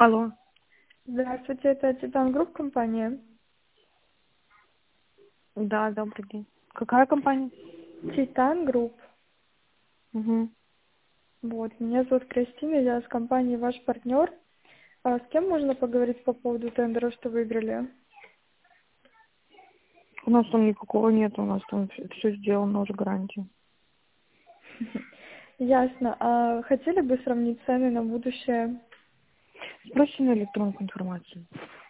Алло. Здравствуйте, это Титан Групп компания. Да, добрый день. Какая компания? Титан Групп. Угу. Вот, меня зовут Кристина, я с компании ваш партнер. А с кем можно поговорить по поводу тендера, что выиграли? У нас там никакого нет, у нас там все сделано уже гарантия. Ясно. А хотели бы сравнить цены на будущее? Спроси на электронную информацию.